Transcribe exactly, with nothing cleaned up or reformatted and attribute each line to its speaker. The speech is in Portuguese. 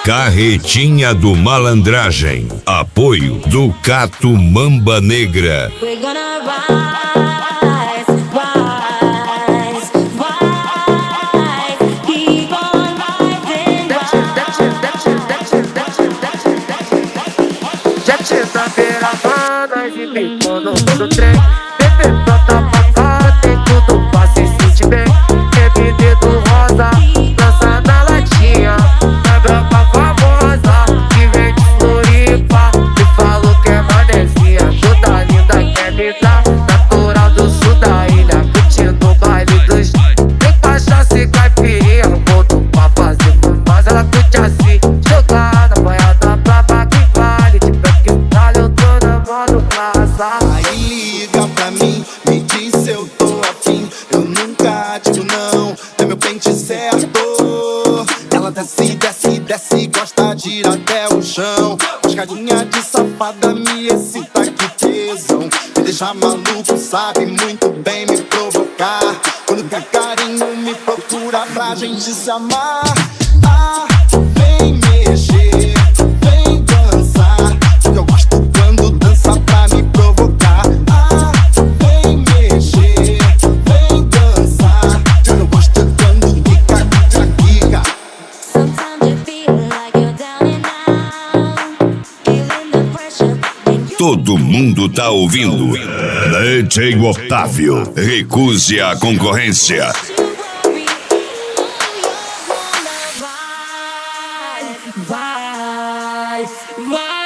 Speaker 1: Carretinha do Malandragem. Apoio do Cato Mamba Negra.
Speaker 2: We're gonna rise, rise, rise, keep on rising,
Speaker 3: Já tinha beira banda e ficou no do trem. Bebê planta pra cá, tem tudo pra se sentir bem. Bebê dedo rosa, dança na latinha. É branca famosa, que vem de Floripa. Me falou que é manezinha, toda linda quer me dar. Natural do sul da ilha, curtindo o baile dos. Tem cachaça e caipirinha, voltou pra fazer mas ela curte assim. Jogada, banhada brava que vale. De pé que vale, eu tô na modo casa.
Speaker 4: Aí liga pra mim, me diz se eu tô afim. Eu nunca digo não, é meu pente certo. Ela desce, desce, desce, gosta de ir até o chão. As carinha de safada me excita, que tesão. Me deixa maluco, sabe muito bem me provocar. Quando quer carinho me procura pra gente se amar. Ah, vem mexer, vem dançar, porque eu gosto quando dança pra me provocar. Ah, vem mexer, vem dançar, porque eu gosto quando quica, quica, quica.
Speaker 2: sometimes you feel like you're down and out, feeling the pressure, then you
Speaker 1: Todo mundo tá ouvindo. D J Otávio. Recuse a concorrência.
Speaker 2: worry, you're gonna rise, rise, rise.